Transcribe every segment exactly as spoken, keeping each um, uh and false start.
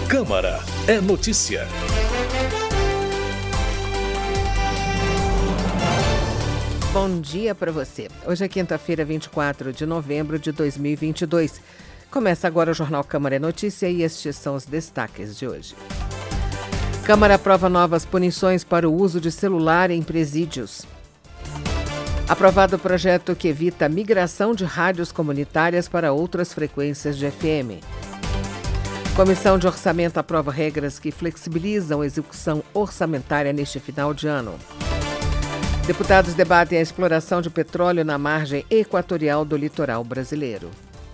Câmara é notícia. Bom dia para você. Hoje é quinta-feira, vinte e quatro de novembro de dois mil e vinte e dois. Começa agora o Jornal Câmara é Notícia e estes são os destaques de hoje. Câmara aprova novas punições para o uso de celular em presídios. Aprovado o projeto que evita a migração de rádios comunitárias para outras frequências de F M. Comissão de Orçamento aprova regras que flexibilizam a execução orçamentária neste final de ano. Deputados debatem a exploração de petróleo na margem equatorial do litoral brasileiro.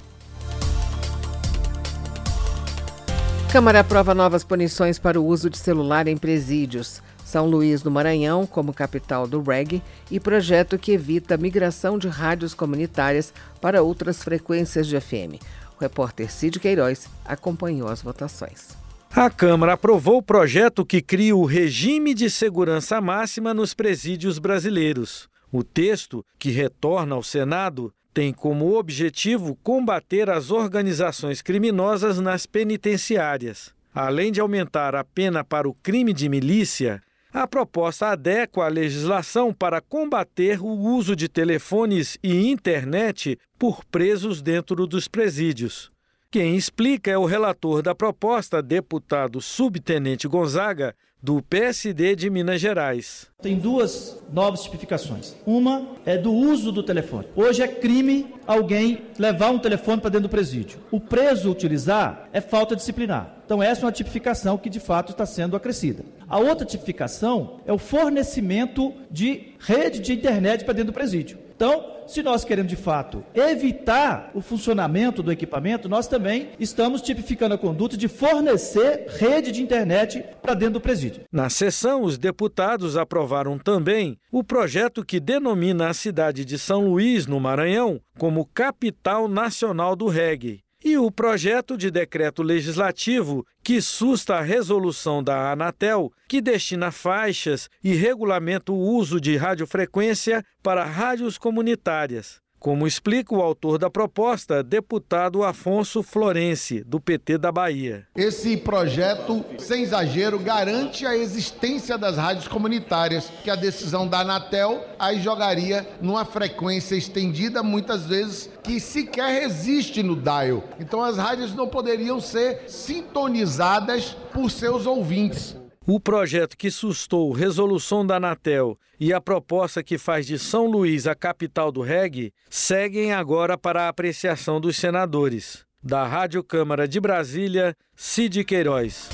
Câmara aprova novas punições para o uso de celular em presídios. São Luís do Maranhão, como capital do reggae, e projeto que evita a migração de rádios comunitárias para outras frequências de F M. O repórter Cid Queiroz acompanhou as votações. A Câmara aprovou o projeto que cria o regime de segurança máxima nos presídios brasileiros. O texto, que retorna ao Senado, tem como objetivo combater as organizações criminosas nas penitenciárias. Além de aumentar a pena para o crime de milícia, a proposta adequa a legislação para combater o uso de telefones e internet por presos dentro dos presídios. Quem explica é o relator da proposta, deputado subtenente Gonzaga, do P S D de Minas Gerais. Tem duas novas tipificações. Uma é do uso do telefone. Hoje é crime alguém levar um telefone para dentro do presídio. O preso utilizar é falta disciplinar. Então essa é uma tipificação que de fato está sendo acrescida. A outra tipificação é o fornecimento de rede de internet para dentro do presídio. Então, se nós queremos de fato evitar o funcionamento do equipamento, nós também estamos tipificando a conduta de fornecer rede de internet para dentro do presídio. Na sessão, os deputados aprovaram também o projeto que denomina a cidade de São Luís, no Maranhão, como capital nacional do reggae. E o projeto de decreto legislativo que susta a resolução da Anatel, que destina faixas e regulamenta o uso de radiofrequência para rádios comunitárias. Como explica o autor da proposta, deputado Afonso Florense, do P T da Bahia. Esse projeto, sem exagero, garante a existência das rádios comunitárias, que a decisão da Anatel aí jogaria numa frequência estendida, muitas vezes, que sequer resiste no dial. Então as rádios não poderiam ser sintonizadas por seus ouvintes. O projeto que sustou resolução da Anatel e a proposta que faz de São Luís a capital do reggae seguem agora para a apreciação dos senadores. Da Rádio Câmara de Brasília, Cid Queiroz.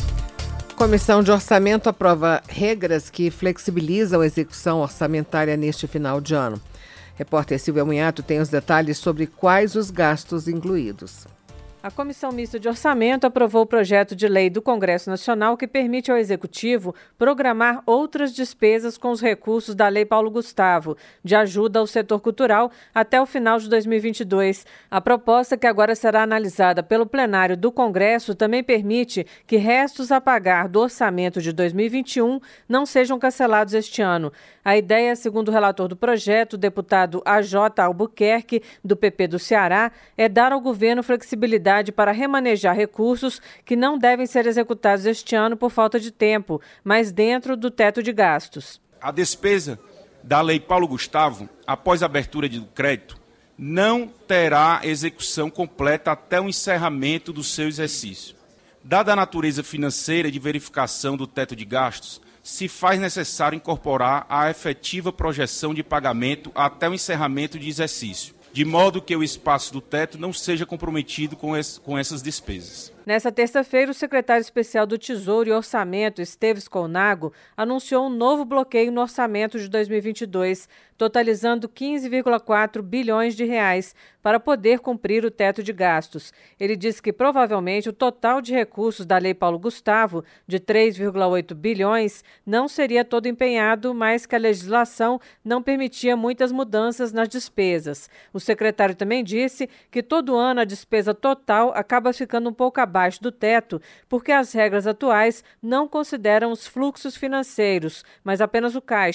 Comissão de Orçamento aprova regras que flexibilizam a execução orçamentária neste final de ano. Repórter Silvia Munhato tem os detalhes sobre quais os gastos incluídos. A Comissão Mista de Orçamento aprovou o projeto de lei do Congresso Nacional que permite ao Executivo programar outras despesas com os recursos da Lei Paulo Gustavo, de ajuda ao setor cultural, até o final de dois mil e vinte e dois. A proposta, que agora será analisada pelo plenário do Congresso, também permite que restos a pagar do orçamento de dois mil e vinte e um não sejam cancelados este ano. A ideia, segundo o relator do projeto, o deputado A J Albuquerque, do P P do Ceará, é dar ao governo flexibilidade para remanejar recursos que não devem ser executados este ano por falta de tempo, mas dentro do teto de gastos. A despesa da Lei Paulo Gustavo, após a abertura do crédito, não terá execução completa até o encerramento do seu exercício. Dada a natureza financeira de verificação do teto de gastos, se faz necessário incorporar a efetiva projeção de pagamento até o encerramento de exercício, de modo que o espaço do teto não seja comprometido com, esse, com essas despesas. Nessa terça-feira, o secretário especial do Tesouro e Orçamento, Esteves Colnago, anunciou um novo bloqueio no orçamento de dois mil e vinte e dois, totalizando quinze vírgula quatro bilhões de reais, para poder cumprir o teto de gastos. Ele disse que provavelmente o total de recursos da Lei Paulo Gustavo, de três vírgula oito bilhões, não seria todo empenhado, mas que a legislação não permitia muitas mudanças nas despesas. O secretário também disse que todo ano a despesa total acaba ficando um pouco abaixo abaixo do teto, porque as regras atuais não consideram os fluxos financeiros, mas apenas o caixa.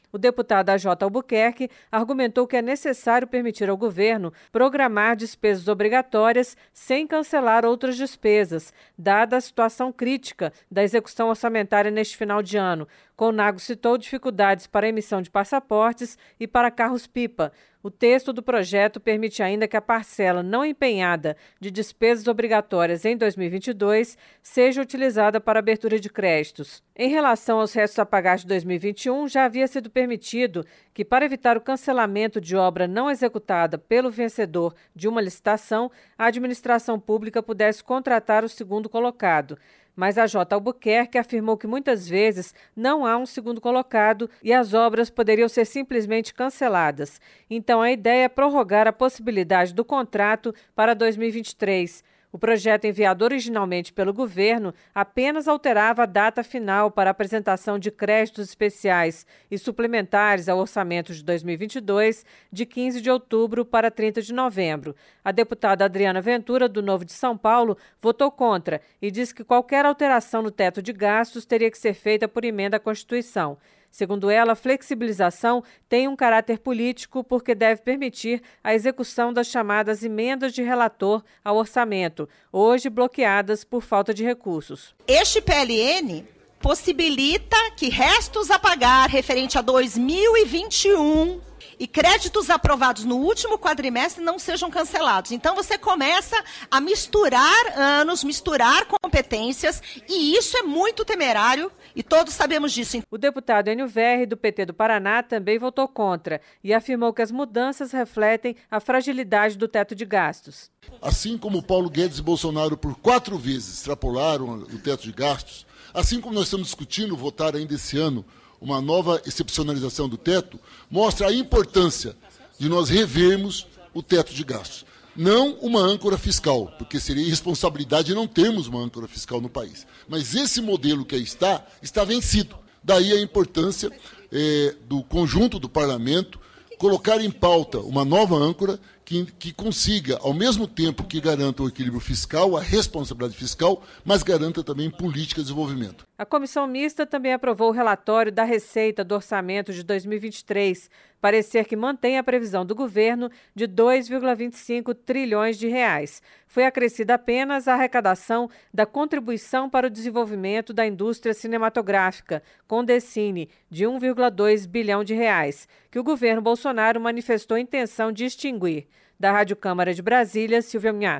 O deputado A J Albuquerque argumentou que é necessário permitir ao governo programar despesas obrigatórias sem cancelar outras despesas, dada a situação crítica da execução orçamentária neste final de ano. Colnago citou dificuldades para a emissão de passaportes e para carros-pipa. O texto do projeto permite ainda que a parcela não empenhada de despesas obrigatórias em dois mil e vinte e dois seja utilizada para abertura de créditos. Em relação aos restos a pagar de dois mil e vinte e um, já havia sido permitido que, para evitar o cancelamento de obra não executada pelo vencedor de uma licitação, a administração pública pudesse contratar o segundo colocado. Mas a J. Albuquerque afirmou que muitas vezes não há um segundo colocado e as obras poderiam ser simplesmente canceladas. Então, a ideia é prorrogar a possibilidade do contrato para dois mil e vinte e três. O projeto enviado originalmente pelo governo apenas alterava a data final para a apresentação de créditos especiais e suplementares ao orçamento de dois mil e vinte e dois, de quinze de outubro para trinta de novembro. A deputada Adriana Ventura, do Novo de São Paulo, votou contra e disse que qualquer alteração no teto de gastos teria que ser feita por emenda à Constituição. Segundo ela, a flexibilização tem um caráter político porque deve permitir a execução das chamadas emendas de relator ao orçamento, hoje bloqueadas por falta de recursos. Este P L N possibilita que restos a pagar referente a dois mil e vinte e um e créditos aprovados no último quadrimestre não sejam cancelados. Então, você começa a misturar anos, misturar competências, e isso é muito temerário, e todos sabemos disso. O deputado Enio Verri, do P T do Paraná, também votou contra e afirmou que as mudanças refletem a fragilidade do teto de gastos. Assim como Paulo Guedes e Bolsonaro por quatro vezes extrapolaram o teto de gastos, assim como nós estamos discutindo votar ainda esse ano uma nova excepcionalização do teto, mostra a importância de nós revermos o teto de gastos. Não uma âncora fiscal, porque seria irresponsabilidade não termos uma âncora fiscal no país. Mas esse modelo que aí está, está vencido. Daí a importância é, do conjunto do parlamento colocar em pauta uma nova âncora que, que consiga, ao mesmo tempo que garanta o equilíbrio fiscal, a responsabilidade fiscal, mas garanta também política de desenvolvimento. A comissão mista também aprovou o relatório da receita do orçamento de dois mil e vinte e três, parecer que mantém a previsão do governo de dois vírgula vinte e cinco trilhões de reais. Foi acrescida apenas a arrecadação da contribuição para o desenvolvimento da indústria cinematográfica, Condecine, de um vírgula dois bilhão de reais, que o governo Bolsonaro manifestou intenção de extinguir. Da Rádio Câmara de Brasília, Silvia Minhato.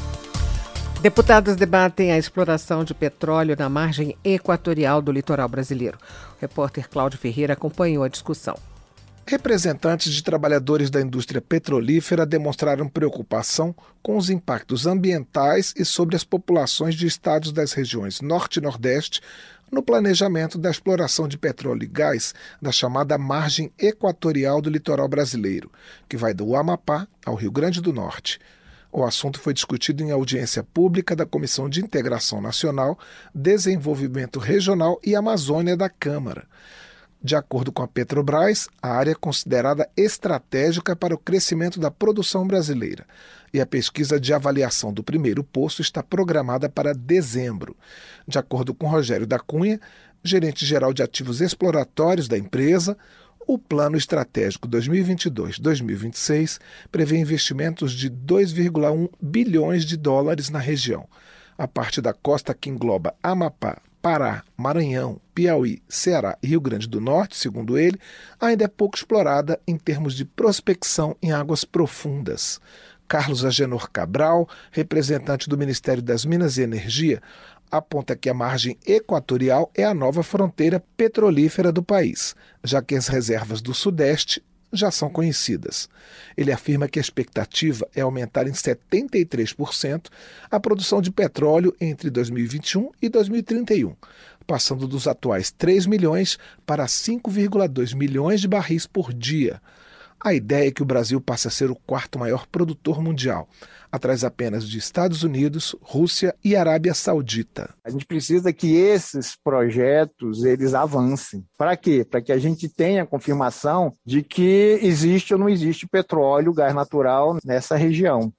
Deputados debatem a exploração de petróleo na margem equatorial do litoral brasileiro. O repórter Cláudio Ferreira acompanhou a discussão. Representantes de trabalhadores da indústria petrolífera demonstraram preocupação com os impactos ambientais e sobre as populações de estados das regiões Norte e Nordeste no planejamento da exploração de petróleo e gás da chamada margem equatorial do litoral brasileiro, que vai do Amapá ao Rio Grande do Norte. O assunto foi discutido em audiência pública da Comissão de Integração Nacional, Desenvolvimento Regional e Amazônia da Câmara. De acordo com a Petrobras, a área é considerada estratégica para o crescimento da produção brasileira e a pesquisa de avaliação do primeiro poço está programada para dezembro. De acordo com Rogério da Cunha, gerente-geral de ativos exploratórios da empresa, o Plano Estratégico dois mil e vinte e dois a dois mil e vinte e seis prevê investimentos de dois vírgula um bilhões de dólares na região. A parte da costa que engloba Amapá, Pará, Maranhão, Piauí, Ceará e Rio Grande do Norte, segundo ele, ainda é pouco explorada em termos de prospecção em águas profundas. Carlos Agenor Cabral, representante do Ministério das Minas e Energia, aponta que a margem equatorial é a nova fronteira petrolífera do país, já que as reservas do Sudeste já são conhecidas. Ele afirma que a expectativa é aumentar em setenta e três por cento a produção de petróleo entre dois mil e vinte e um e dois mil e trinta e um, passando dos atuais três milhões para cinco vírgula dois milhões de barris por dia. A ideia é que o Brasil passe a ser o quarto maior produtor mundial, atrás apenas de Estados Unidos, Rússia e Arábia Saudita. A gente precisa que esses projetos eles avancem. Para quê? Para que a gente tenha confirmação de que existe ou não existe petróleo, gás natural nessa região.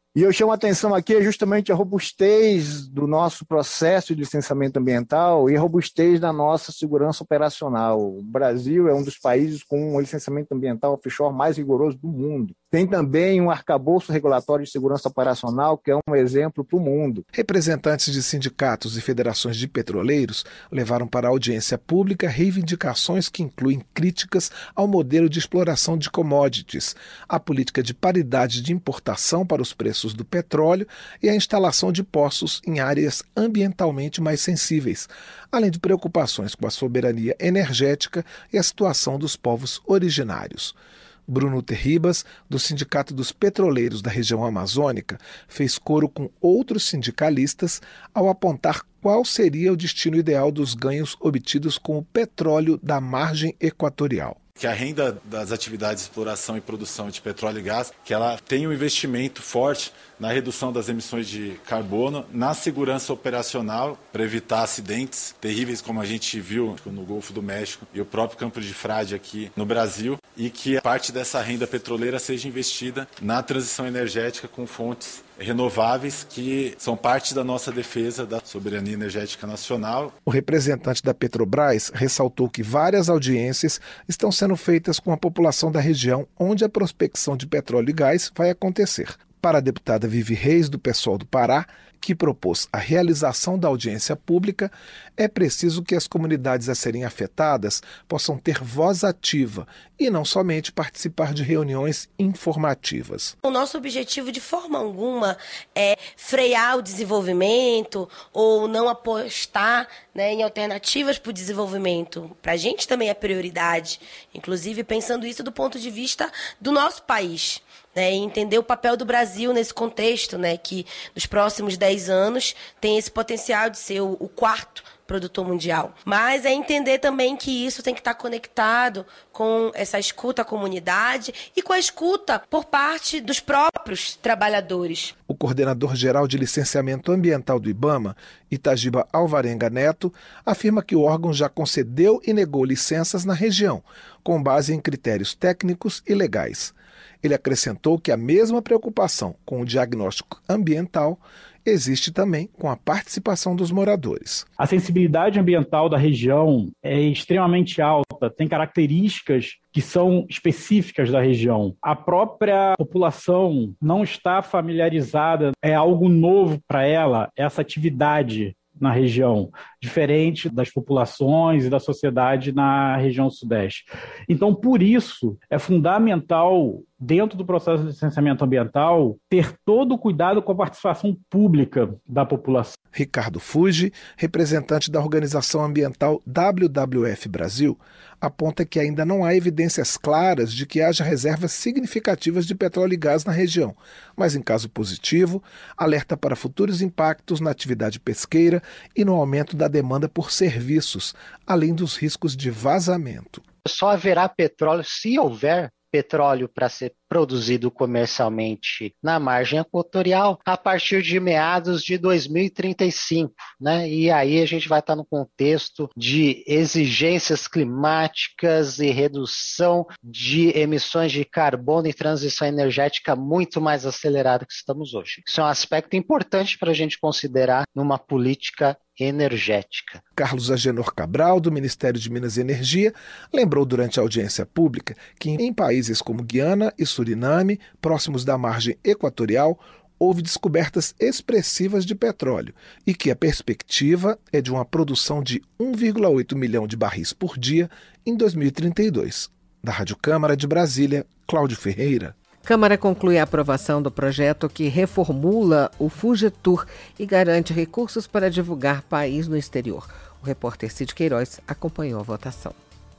E eu chamo a atenção aqui justamente a robustez do nosso processo de licenciamento ambiental e a robustez da nossa segurança operacional. O Brasil é um dos países com um licenciamento ambiental offshore mais rigoroso do mundo. Tem também um arcabouço regulatório de segurança operacional que é um exemplo para o mundo. Representantes de sindicatos e federações de petroleiros levaram para a audiência pública reivindicações que incluem críticas ao modelo de exploração de commodities, a política de paridade de importação para os preços do petróleo e a instalação de poços em áreas ambientalmente mais sensíveis, além de preocupações com a soberania energética e a situação dos povos originários. Bruno Terribas, do Sindicato dos Petroleiros da região amazônica, fez coro com outros sindicalistas ao apontar qual seria o destino ideal dos ganhos obtidos com o petróleo da margem equatorial. Que a renda das atividades de exploração e produção de petróleo e gás, que ela tem um investimento forte na redução das emissões de carbono, na segurança operacional, para evitar acidentes terríveis como a gente viu no Golfo do México e o próprio Campo de Frade aqui no Brasil, e que parte dessa renda petroleira seja investida na transição energética com fontes renováveis, que são parte da nossa defesa da soberania energética nacional. O representante da Petrobras ressaltou que várias audiências estão sendo feitas com a população da região onde a prospecção de petróleo e gás vai acontecer. Para a deputada Vivi Reis, do PSOL do Pará, que propôs a realização da audiência pública, é preciso que as comunidades a serem afetadas possam ter voz ativa e não somente participar de reuniões informativas. O nosso objetivo de forma alguma é frear o desenvolvimento ou não apostar, né, em alternativas para o desenvolvimento. Para a gente também é prioridade, inclusive pensando isso do ponto de vista do nosso país. Né, e entender o papel do Brasil nesse contexto, né, que nos próximos dez anos tem esse potencial de ser o, o quarto produtor mundial. Mas é entender também que isso tem que estar conectado com essa escuta à comunidade e com a escuta por parte dos próprios trabalhadores. O coordenador-geral de licenciamento ambiental do IBAMA, Itagiba Alvarenga Neto, afirma que o órgão já concedeu e negou licenças na região, com base em critérios técnicos e legais. Ele acrescentou que a mesma preocupação com o diagnóstico ambiental existe também com a participação dos moradores. A sensibilidade ambiental da região é extremamente alta, tem características que são específicas da região. A própria população não está familiarizada, é algo novo para ela, essa atividade na região, diferente das populações e da sociedade na região sudeste. Então, por isso, é fundamental, dentro do processo de licenciamento ambiental, ter todo o cuidado com a participação pública da população. Ricardo Fuji, representante da organização ambiental W W F Brasil, aponta que ainda não há evidências claras de que haja reservas significativas de petróleo e gás na região, mas, em caso positivo, alerta para futuros impactos na atividade pesqueira e no aumento da demanda por serviços, além dos riscos de vazamento. Só haverá petróleo se houver petróleo para ser produzido comercialmente na margem equatorial a partir de meados de dois mil e trinta e cinco, né? E aí a gente vai estar no contexto de exigências climáticas e redução de emissões de carbono e transição energética muito mais acelerada que estamos hoje. Isso é um aspecto importante para a gente considerar numa política energética. Carlos Agenor Cabral, do Ministério de Minas e Energia, lembrou durante a audiência pública que em países como Guiana e Suriname, próximos da margem equatorial, houve descobertas expressivas de petróleo e que a perspectiva é de uma produção de um vírgula oito milhão de barris por dia em dois mil e trinta e dois. Da Rádio Câmara de Brasília, Cláudio Ferreira. Câmara conclui a aprovação do projeto que reformula o FUNGETUR e garante recursos para divulgar país no exterior. O repórter Cid Queiroz acompanhou a votação.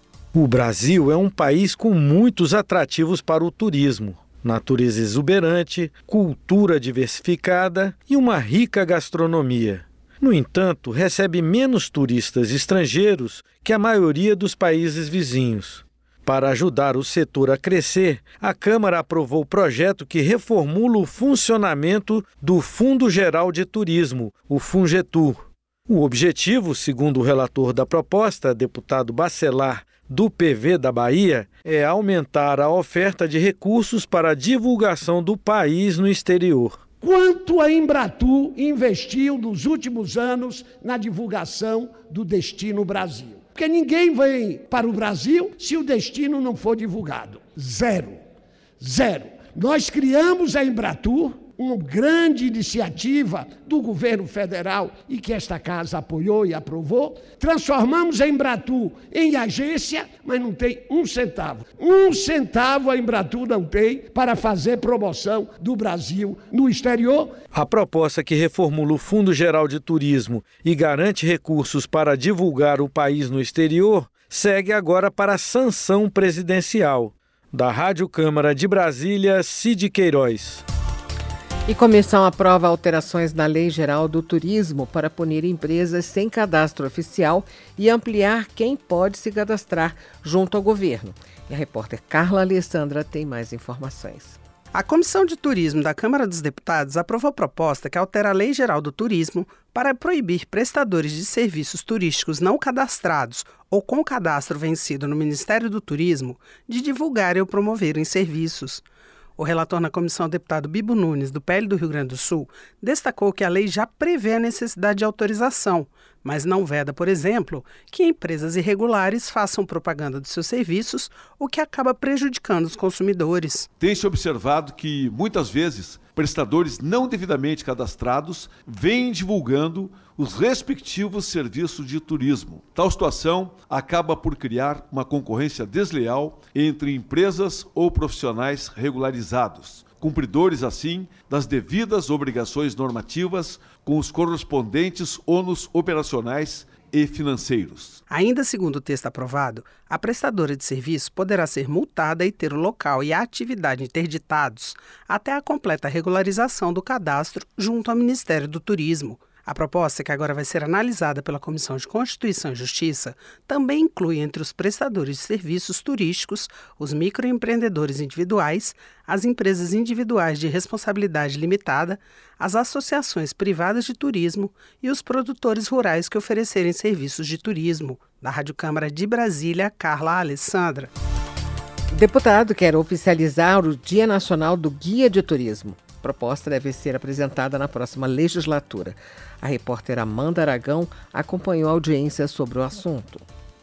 O Brasil é um país com muitos atrativos para o turismo. Natureza exuberante, cultura diversificada e uma rica gastronomia. No entanto, recebe menos turistas estrangeiros que a maioria dos países vizinhos. Para ajudar o setor a crescer, a Câmara aprovou o projeto que reformula o funcionamento do Fundo Geral de Turismo, o FUNGETUR. O objetivo, segundo o relator da proposta, deputado Bacelar, do P V da Bahia, é aumentar a oferta de recursos para a divulgação do país no exterior. Quanto a Embratur investiu nos últimos anos na divulgação do Destino Brasil? Porque ninguém vem para o Brasil se o destino não for divulgado. Zero. Zero. Nós criamos a Embratur, uma grande iniciativa do governo federal e que esta casa apoiou e aprovou. Transformamos a Embratur em agência, mas não tem um centavo. Um centavo a Embratur não tem para fazer promoção do Brasil no exterior. A proposta que reformula o Fundo Geral de Turismo e garante recursos para divulgar o país no exterior segue agora para a sanção presidencial. Da Rádio Câmara de Brasília, Cid Queiroz. E comissão aprova alterações na Lei Geral do Turismo para punir empresas sem cadastro oficial e ampliar quem pode se cadastrar junto ao governo. E a repórter Carla Alessandra tem mais informações. A Comissão de Turismo da Câmara dos Deputados aprovou proposta que altera a Lei Geral do Turismo para proibir prestadores de serviços turísticos não cadastrados ou com cadastro vencido no Ministério do Turismo de divulgarem ou promoverem serviços. O relator na comissão, o deputado Bibo Nunes, do P L do Rio Grande do Sul, destacou que a lei já prevê a necessidade de autorização, mas não veda, por exemplo, que empresas irregulares façam propaganda dos seus serviços, o que acaba prejudicando os consumidores. Tem-se observado que, muitas vezes, prestadores não devidamente cadastrados vêm divulgando os respectivos serviços de turismo. Tal situação acaba por criar uma concorrência desleal entre empresas ou profissionais regularizados, cumpridores, assim, das devidas obrigações normativas com os correspondentes ônus operacionais e financeiros. Ainda segundo o texto aprovado, a prestadora de serviço poderá ser multada e ter o local e a atividade interditados até a completa regularização do cadastro junto ao Ministério do Turismo. A proposta, que agora vai ser analisada pela Comissão de Constituição e Justiça, também inclui entre os prestadores de serviços turísticos os microempreendedores individuais, as empresas individuais de responsabilidade limitada, as associações privadas de turismo e os produtores rurais que oferecerem serviços de turismo. Da Rádio Câmara de Brasília, Carla Alessandra. Deputado quer oficializar o Dia Nacional do Guia de Turismo. A proposta deve ser apresentada na próxima legislatura. A repórter Amanda Aragão acompanhou a audiência sobre o assunto.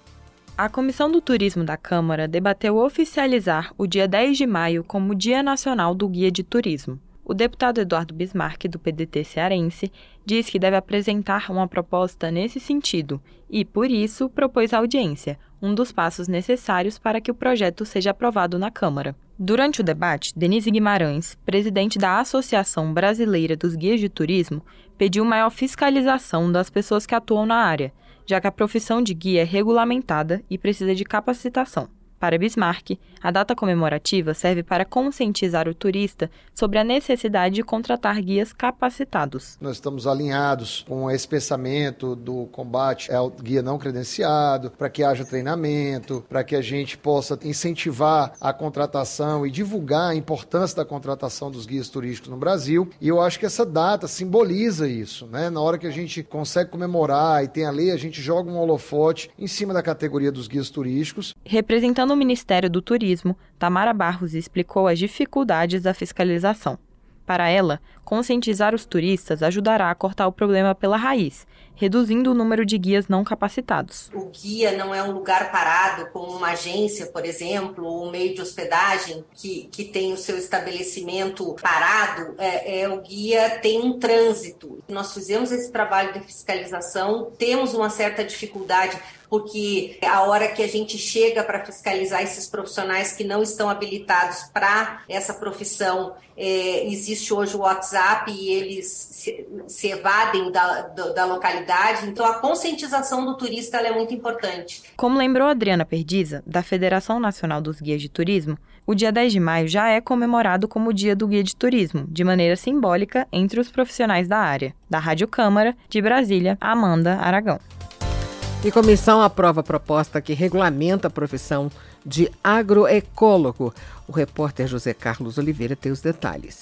A Comissão do Turismo da Câmara debateu oficializar o dia dez de maio como Dia Nacional do Guia de Turismo. O deputado Eduardo Bismarck, do P D T cearense, diz que deve apresentar uma proposta nesse sentido e, por isso, propôs a audiência, um dos passos necessários para que o projeto seja aprovado na Câmara. Durante o debate, Denise Guimarães, presidente da Associação Brasileira dos Guias de Turismo, pediu maior fiscalização das pessoas que atuam na área, já que a profissão de guia é regulamentada e precisa de capacitação. Para Bismarck, a data comemorativa serve para conscientizar o turista sobre a necessidade de contratar guias capacitados. Nós estamos alinhados com esse pensamento do combate ao guia não credenciado, para que haja treinamento, para que a gente possa incentivar a contratação e divulgar a importância da contratação dos guias turísticos no Brasil. E eu acho que essa data simboliza isso, né? Na hora que a gente consegue comemorar e tem a lei, a gente joga um holofote em cima da categoria dos guias turísticos. Representando no Ministério do Turismo, Tamara Barros explicou as dificuldades da fiscalização. Para ela, conscientizar os turistas ajudará a cortar o problema pela raiz, reduzindo o número de guias não capacitados. O guia não é um lugar parado, como uma agência, por exemplo, ou um meio de hospedagem que, que tem o seu estabelecimento parado. É, é, o guia tem um trânsito. Nós fizemos esse trabalho de fiscalização, temos uma certa dificuldade, porque a hora que a gente chega para fiscalizar esses profissionais que não estão habilitados para essa profissão, é, existe hoje o WhatsApp e eles se, se evadem da, da, da localidade. Então, a conscientização do turista ela é muito importante. Como lembrou Adriana Perdiza, da Federação Nacional dos Guias de Turismo, o dia dez de maio já é comemorado como o Dia do Guia de Turismo, de maneira simbólica entre os profissionais da área. Da Rádio Câmara, de Brasília, Amanda Aragão. E comissão aprova a proposta que regulamenta a profissão de agroecólogo. O repórter José Carlos Oliveira tem os detalhes.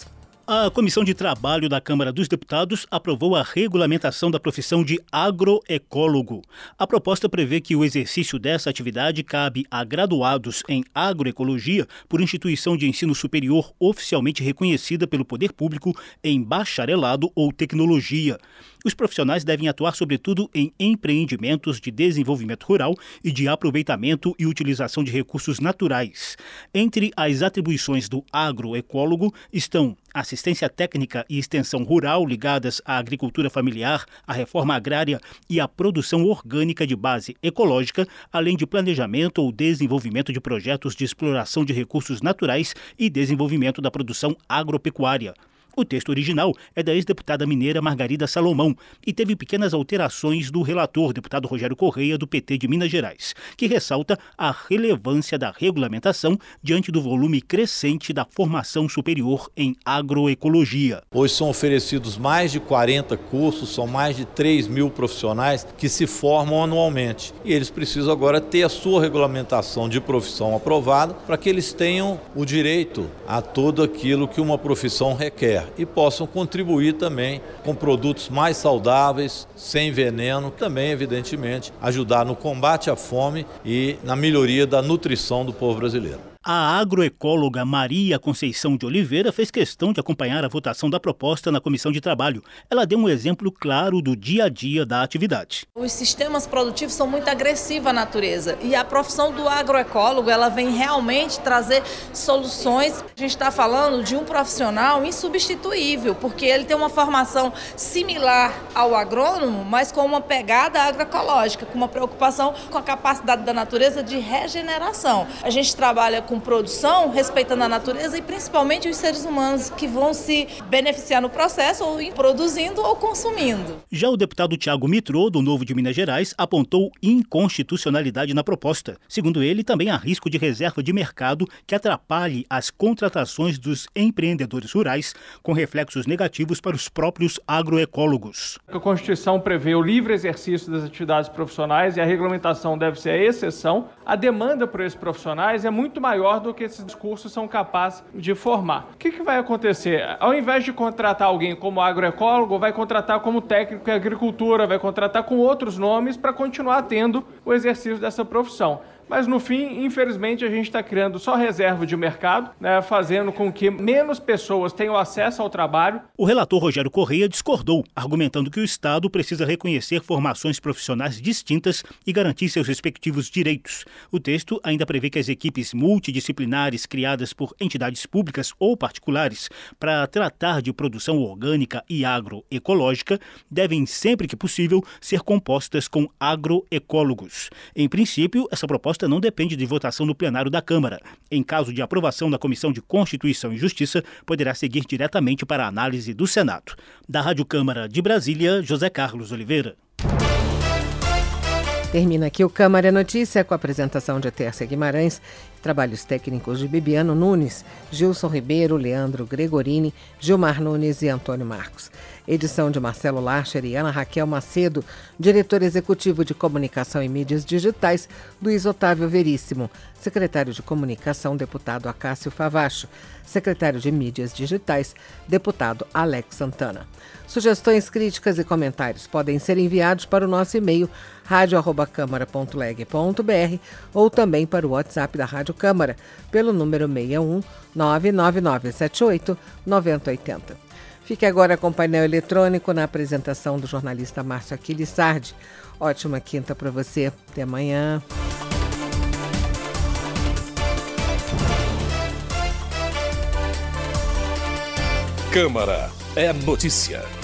A Comissão de Trabalho da Câmara dos Deputados aprovou a regulamentação da profissão de agroecólogo. A proposta prevê que o exercício dessa atividade cabe a graduados em agroecologia por instituição de ensino superior oficialmente reconhecida pelo poder público em bacharelado ou tecnologia. Os profissionais devem atuar, sobretudo, em empreendimentos de desenvolvimento rural e de aproveitamento e utilização de recursos naturais. Entre as atribuições do agroecólogo estão assistência técnica e extensão rural ligadas à agricultura familiar, à reforma agrária e à produção orgânica de base ecológica, além de planejamento ou desenvolvimento de projetos de exploração de recursos naturais e desenvolvimento da produção agropecuária. O texto original é da ex-deputada mineira Margarida Salomão e teve pequenas alterações do relator, deputado Rogério Correia, do P T de Minas Gerais, que ressalta a relevância da regulamentação diante do volume crescente da formação superior em agroecologia. Hoje são oferecidos mais de quarenta cursos, são mais de três mil profissionais que se formam anualmente. E eles precisam agora ter a sua regulamentação de profissão aprovada para que eles tenham o direito a tudo aquilo que uma profissão requer e possam contribuir também com produtos mais saudáveis, sem veneno, também, evidentemente, ajudar no combate à fome e na melhoria da nutrição do povo brasileiro. A agroecóloga Maria Conceição de Oliveira fez questão de acompanhar a votação da proposta na Comissão de Trabalho. Ela deu um exemplo claro do dia a dia da atividade. Os sistemas produtivos são muito agressivos à natureza e a profissão do agroecólogo ela vem realmente trazer soluções. A gente está falando de um profissional insubstituível, porque ele tem uma formação similar ao agrônomo, mas com uma pegada agroecológica, com uma preocupação com a capacidade da natureza de regeneração. A gente trabalha com com produção, respeitando a natureza e principalmente os seres humanos que vão se beneficiar no processo ou produzindo ou consumindo. Já o deputado Tiago Mitrô, do Novo de Minas Gerais, apontou inconstitucionalidade na proposta. Segundo ele, também há risco de reserva de mercado que atrapalhe as contratações dos empreendedores rurais, com reflexos negativos para os próprios agroecólogos. A Constituição prevê o livre exercício das atividades profissionais e a regulamentação deve ser a exceção. A demanda por esses profissionais é muito maior do que esses discursos são capazes de formar. O que, que vai acontecer? Ao invés de contratar alguém como agroecólogo, vai contratar como técnico em agricultura, vai contratar com outros nomes para continuar tendo o exercício dessa profissão. Mas, no fim, infelizmente, a gente está criando só reserva de mercado, né, fazendo com que menos pessoas tenham acesso ao trabalho. O relator Rogério Correia discordou, argumentando que o Estado precisa reconhecer formações profissionais distintas e garantir seus respectivos direitos. O texto ainda prevê que as equipes multidisciplinares criadas por entidades públicas ou particulares para tratar de produção orgânica e agroecológica devem, sempre que possível, ser compostas com agroecólogos. Em princípio, essa proposta não depende de votação no plenário da Câmara. Em caso de aprovação da Comissão de Constituição e Justiça, poderá seguir diretamente para a análise do Senado. Da Rádio Câmara de Brasília, José Carlos Oliveira. Termina aqui o Câmara Notícia com a apresentação de Tércia Guimarães, trabalhos técnicos de Bibiano Nunes, Gilson Ribeiro, Leandro Gregorini, Gilmar Nunes e Antônio Marcos. Edição de Marcelo Larcher e Ana Raquel Macedo, diretor executivo de Comunicação e Mídias Digitais, Luiz Otávio Veríssimo, secretário de Comunicação, deputado Acácio Favacho, secretário de Mídias Digitais, deputado Alex Santana. Sugestões, críticas e comentários podem ser enviados para o nosso e-mail rádio arroba câmara ponto leg ponto br ou também para o WhatsApp da Rádio Câmara, pelo número seis um nove nove nove sete oito nove zero oito zero. Fique agora com o painel eletrônico na apresentação do jornalista Márcio Aquiles Sardi. Ótima quinta para você. Até amanhã. Câmara é notícia.